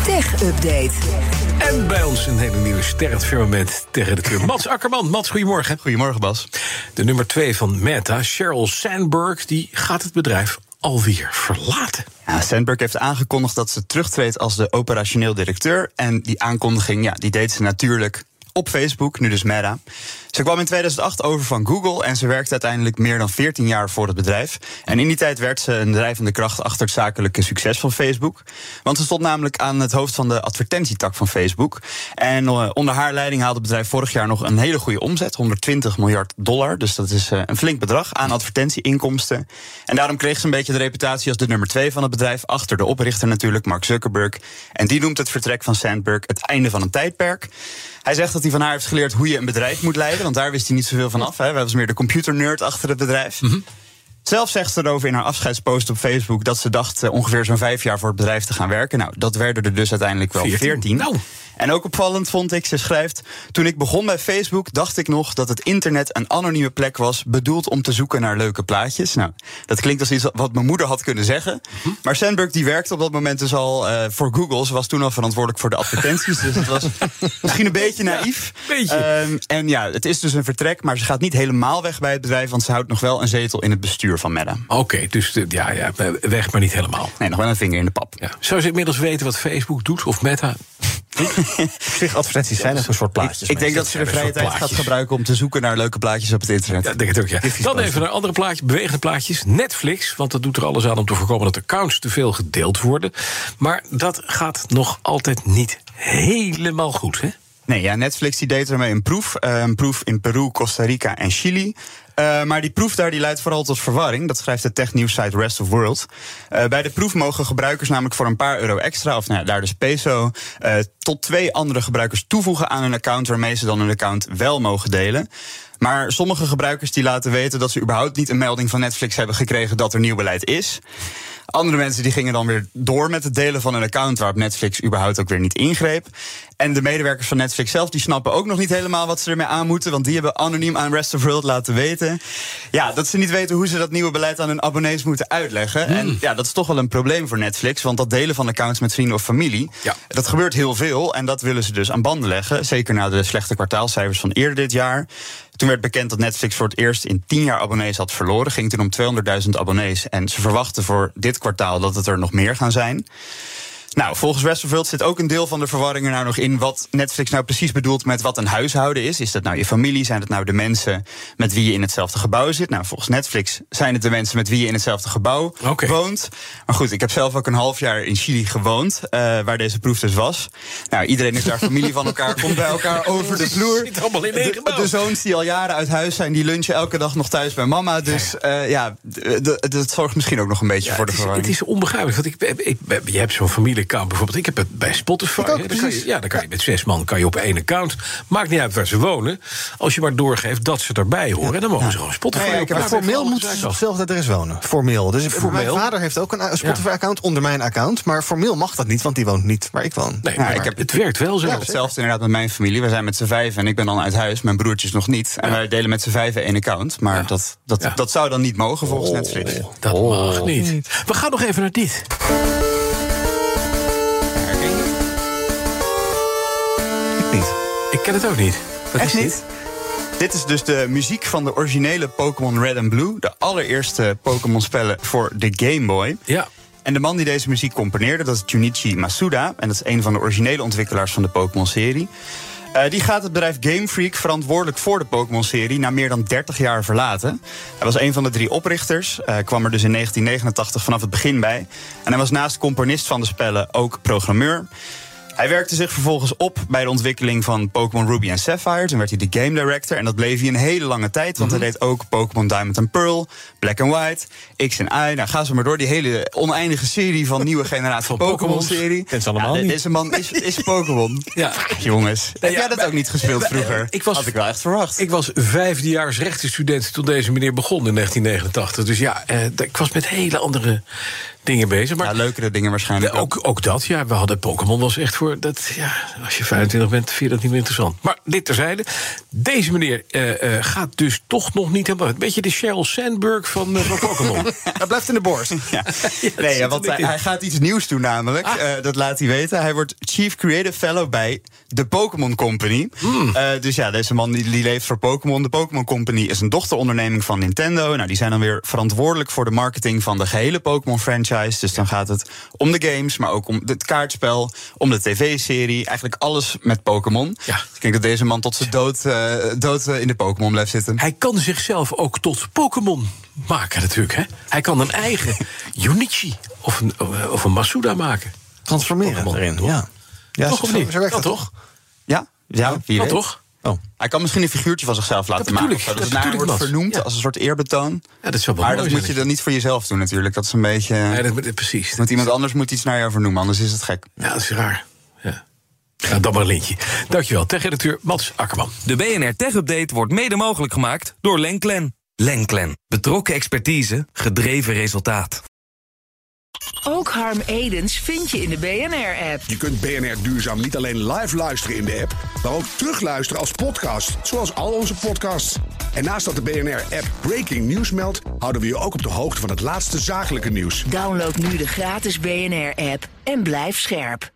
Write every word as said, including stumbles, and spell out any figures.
Tech-update. En bij ons een hele nieuwe ster het firmament tech-redacteur Mats Akkerman. Mats, goedemorgen. Goedemorgen, Bas. De nummer twee van Meta, Sheryl Sandberg, die gaat het bedrijf alweer verlaten. Ja, Sandberg heeft aangekondigd dat ze terugtreedt als de operationeel directeur. En die aankondiging, ja, die deed ze natuurlijk op Facebook, nu dus Meta. Ze kwam in tweeduizend acht over van Google en ze werkte uiteindelijk meer dan veertien jaar voor het bedrijf. En in die tijd werd ze een drijvende kracht achter het zakelijke succes van Facebook. Want ze stond namelijk aan het hoofd van de advertentietak van Facebook. En uh, onder haar leiding haalde het bedrijf vorig jaar nog een hele goede omzet, honderdtwintig miljard dollar. Dus dat is uh, een flink bedrag aan advertentieinkomsten. En daarom kreeg ze een beetje de reputatie als de nummer twee van het bedrijf, achter de oprichter natuurlijk, Mark Zuckerberg. En die noemt het vertrek van Sandberg het einde van een tijdperk. Hij zegt dat hij van haar heeft geleerd hoe je een bedrijf moet leiden, want daar wist hij niet zoveel van af. Hè. Hij was meer de computernerd achter het bedrijf. Mm-hmm. Zelf zegt ze erover in haar afscheidspost op Facebook dat ze dacht uh, ongeveer zo'n vijf jaar voor het bedrijf te gaan werken. Nou, dat werden er dus uiteindelijk wel veertien. Nou. En ook opvallend vond ik, ze schrijft: toen ik begon bij Facebook dacht ik nog dat het internet een anonieme plek was, bedoeld om te zoeken naar leuke plaatjes. Nou, dat klinkt als iets wat mijn moeder had kunnen zeggen. Mm-hmm. Maar Sandberg die werkte op dat moment dus al uh, voor Google. Ze was toen al verantwoordelijk voor de advertenties. Dus het was misschien een beetje naïef. Ja, beetje. Um, en ja, het is dus een vertrek, maar ze gaat niet helemaal weg bij het bedrijf, want ze houdt nog wel een zetel in het bestuur van Meta. Oké, okay, dus de, ja, ja, weg, maar niet helemaal. Nee, nog wel een vinger in de pap. Ja. Zou ze inmiddels weten wat Facebook doet of Meta? Zich advertenties zijn echt een soort plaatjes. Ik, ik denk dat ze de vrije tijd gaat gebruiken om te zoeken naar leuke plaatjes op het internet. Ja, denk het ook, ja. Dan even naar andere plaatjes, bewegende plaatjes. Netflix, want dat doet er alles aan om te voorkomen dat accounts te veel gedeeld worden. Maar dat gaat nog altijd niet helemaal goed, hè? Nee, ja, Netflix die deed ermee een proef. Uh, een proef in Peru, Costa Rica en Chili. Uh, maar die proef daar die leidt vooral tot verwarring. Dat schrijft de technieuwssite Rest of World. Uh, bij de proef mogen gebruikers namelijk voor een paar euro extra, of nou ja, daar dus peso, uh, tot twee andere gebruikers toevoegen aan hun account, waarmee ze dan hun account wel mogen delen. Maar sommige gebruikers die laten weten dat ze überhaupt niet een melding van Netflix hebben gekregen dat er nieuw beleid is. Andere mensen die gingen dan weer door met het delen van een account waarop Netflix überhaupt ook weer niet ingreep. En de medewerkers van Netflix zelf die snappen ook nog niet helemaal wat ze ermee aan moeten, want die hebben anoniem aan Rest of World laten weten, ja, dat ze niet weten hoe ze dat nieuwe beleid aan hun abonnees moeten uitleggen. Hmm. En ja, dat is toch wel een probleem voor Netflix, want dat delen van accounts met vrienden of familie, ja, dat gebeurt heel veel en dat willen ze dus aan banden leggen. Zeker na de slechte kwartaalcijfers van eerder dit jaar. Toen werd bekend dat Netflix voor het eerst in tien jaar abonnees had verloren. Ging toen om tweehonderdduizend abonnees. En ze verwachten voor dit kwartaal dat het er nog meer gaan zijn. Nou, volgens Rest of World zit ook een deel van de verwarring er nou nog in wat Netflix nou precies bedoelt met wat een huishouden is. Is dat nou je familie? Zijn het nou de mensen met wie je in hetzelfde gebouw zit? Nou, volgens Netflix zijn het de mensen met wie je in hetzelfde gebouw okay. woont. Maar goed, ik heb zelf ook een half jaar in Chili gewoond, uh, waar deze proef dus was. Nou, iedereen is daar familie van elkaar, komt bij elkaar over de vloer. Zit allemaal in één gebouw. De, de zoons die al jaren uit huis zijn, die lunchen elke dag nog thuis bij mama. Dus uh, ja, dat zorgt misschien ook nog een beetje ja, voor de verwarring. Het is onbegrijpelijk, want ik, ik, ik, je hebt zo'n familie bijvoorbeeld, ik heb het bij Spotify. Ook, hè, dan kan je, ja, dan kan je met zes man kan je op één account. Maakt niet uit waar ze wonen. Als je maar doorgeeft dat ze erbij horen, dan mogen ja. ze gewoon Spotify. Ja, ja, ik heb formeel moeten ze op dezelfde adres wonen. Formeel. Dus formeel. Mijn vader heeft ook een Spotify-account onder mijn account. Maar formeel mag dat niet, want die woont niet waar ik woon. Nee, maar, ja, ik heb, het werkt wel zo. Ja, hetzelfde inderdaad met mijn familie. We zijn met z'n vijf en ik ben dan uit huis. Mijn broertjes nog niet. En ja. wij delen met z'n vijven één account. Maar ja. dat, dat, ja. dat zou dan niet mogen volgens oh, Netflix. Dat oh. mag niet. We gaan nog even naar dit. Ik ken het ook niet. Wat Echt is niet? Dit? Dit is dus de muziek van de originele Pokémon Red en Blue. De allereerste Pokémon-spellen voor de Game Boy. Ja. En de man die deze muziek componeerde, dat is Junichi Masuda. En dat is een van de originele ontwikkelaars van de Pokémon-serie. Uh, die gaat het bedrijf Game Freak, verantwoordelijk voor de Pokémon-serie, na meer dan dertig jaar verlaten. Hij was een van de drie oprichters, uh, kwam er dus in negentien negenentachtig vanaf het begin bij. En hij was naast componist van de spellen ook programmeur. Hij werkte zich vervolgens op bij de ontwikkeling van Pokémon Ruby en Sapphire. Toen werd hij de Game Director en dat bleef hij een hele lange tijd. Want mm-hmm. hij deed ook Pokémon Diamond and Pearl, Black and White, X en Y. Nou, ga zo maar door. Die hele oneindige serie van nieuwe generatie Pokémon-serie. Ken ze allemaal ja, niet. Deze man is, is Pokémon. Ja. Jongens, heb ja, jij dat ook niet gespeeld ja, vroeger? Ik was, Had ik wel echt verwacht. Ik was vijfdejaars rechtenstudent toen deze meneer begon in negentien negenentachtig. Dus ja, eh, ik was met hele andere dingen bezig. Maar ja, leukere dingen waarschijnlijk de, ook. Ook dat, ja. We hadden Pokémon was echt voor... Dat, ja, als je vijfentwintig bent, vind je dat niet meer interessant. Maar dit terzijde. Deze meneer uh, uh, gaat dus toch nog niet helemaal... Een beetje de Sheryl Sandberg van, uh, van Pokémon. Hij blijft in de borst. Ja. Ja, nee, ja, want hij, hij gaat iets nieuws doen namelijk. Ah. Uh, dat laat hij weten. Hij wordt Chief Creative Fellow bij de Pokémon Company. Mm. Uh, dus ja, deze man die, die leeft voor Pokémon. De Pokémon Company is een dochteronderneming van Nintendo. Nou, die zijn dan weer verantwoordelijk voor de marketing van de gehele Pokémon-franchise. Dus dan gaat het om de games, maar ook om het kaartspel, om de tv-serie. Eigenlijk alles met Pokémon. Ja. Ik denk dat deze man tot zijn dood, uh, dood uh, in de Pokémon blijft zitten. Hij kan zichzelf ook tot Pokémon maken natuurlijk, hè? Hij kan een eigen Unichi of een, of een Masuda maken. Transformeren Pokémon, erin, ja. Ja, toch, zo, zo werkt dat het toch? Ja, ja, ja, ja toch? Oh. Hij kan misschien een figuurtje van zichzelf laten dat maken. Ik, dat dat het naar wordt vernoemd ja. als een soort eerbetoon. Ja, dat zou wel maar mooi dat moet je dan niet voor jezelf doen natuurlijk. Dat is een beetje... Nee, dat, precies. Moet iemand anders moet iets naar jou vernoemen, anders is het gek. Ja, dat is raar. Ja. Ja, dan maar een lintje. Dankjewel, tech-redacteur Mats Akkerman. De B N R Tech Update wordt mede mogelijk gemaakt door Lenklen. Lenklen. Betrokken expertise, gedreven resultaat. Ook Harm Edens vind je in de B N R-app. Je kunt B N R Duurzaam niet alleen live luisteren in de app, maar ook terugluisteren als podcast, zoals al onze podcasts. En naast dat de B N R-app Breaking News meldt, houden we je ook op de hoogte van het laatste zakelijke nieuws. Download nu de gratis B N R-app en blijf scherp.